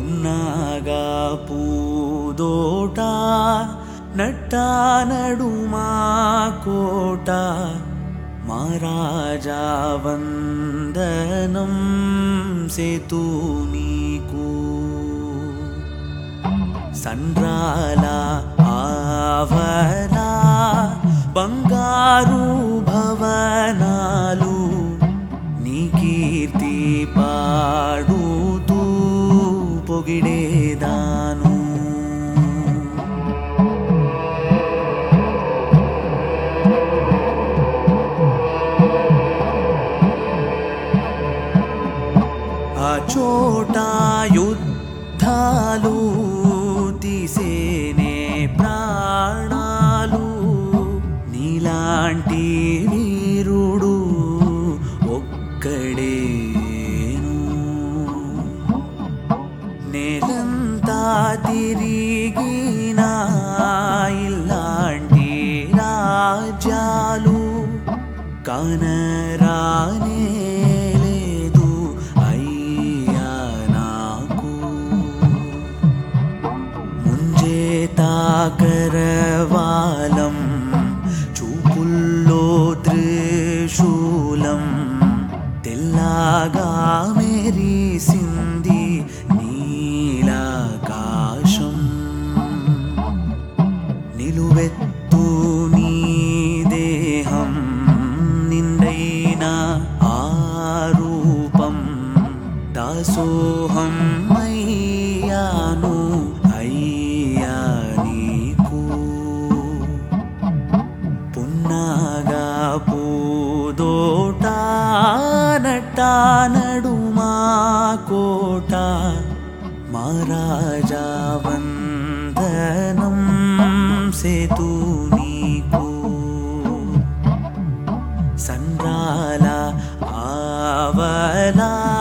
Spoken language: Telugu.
పున్నాగా పూదోట నట్టా నడుమా కోట మహారాజా వందనం సేతు నీకు సండ్రాల ఆవలా బంగారు భవనాలు నీ కీర్తి పాడుతూ పొగిడేదాను ఆ చోట యుద్ధాలు తీసేనే ప్రాణాలు నీలాంటి వీరుడు ఒక్కడేను నేలంతా తిరిగినా ఇలాంటి రాజ్యాలు కానరానే లేదు అయ్యా నాకు ముంజేతాకరవాలం చూపుల్లో త్రిశూలం తెల్లగా మెరిసింది నీలాకాశం నిలువెత్తు నీ దేహం నిండైన ఆరూపం దాసోహం అయ్యాను అయ్యా నీకు పున్నాగా పూదోట నట్టా నడుమా కోట మహారాజా వందనం సేతు నీకు సండ్రాల ఆవలా